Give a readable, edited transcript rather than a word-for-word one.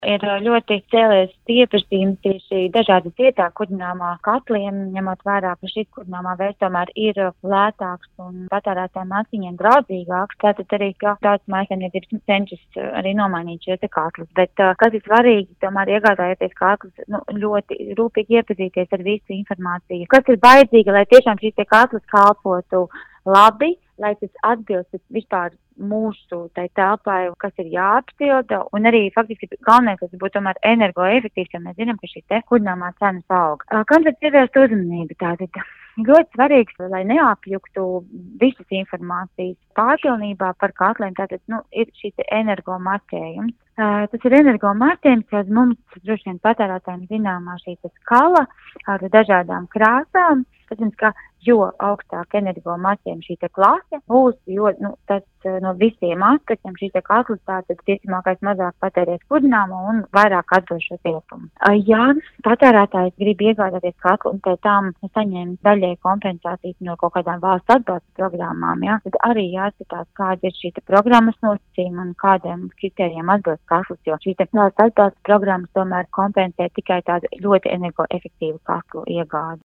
Ir ļoti cēlies pieprasījums tieši dažādi cietā kurināmā katliem, ņemot vērā, ka šis kurināmā veids tomēr ir lētāks un patērētājiem acīm draudzīgāks. Tātad arī daudz mājsaimniecības cenšas arī nomainīt šos katlus. Bet kas ir svarīgi, tomēr iegādājoties katlus, ļoti rūpīgi iepazīties ar visu informāciju, kas ir vajadzīga, lai tiešām šīs katlas kalpotu labi, lai tas atbilst vispār mūsu tai telpai, kas ir jāapsilda, un arī faktiski galvenais, tas būtu tomēr energoefektīvs, jo mēs zinām, ka šī te kurināmā cenas aug. Kam tad pievērst uzmanību? Tātad ļoti svarīgs, lai neapjuktu visas informācijas pārpilnībā par katliem, tātad, ir šī te energomarķējums. Tas ir energomarķējums, kad mums droši vien patērētājiem zināmā šī skala ar dažādām krāsām. Protams, ka jo augstāk energomarķējuma šī klase būs, jo tas no visiem aspektiem šī katls tātad ticamākais mazāk patērēs kurināmo un vairāk atdos šo siltumu. Ja patērētājs grib iegādāties katlu un pēc tam saņemt daļai kompensācijas no kaut kādām valsts atbalsta programmām, tad arī jāskatās, kāda ir šī programmas nosacījuma un kādiem kritērijiem atbilst katls, jo šī valsts atbalsta programmas tomēr kompensē tikai tādu ļoti energoefektīvu katlu iegādi.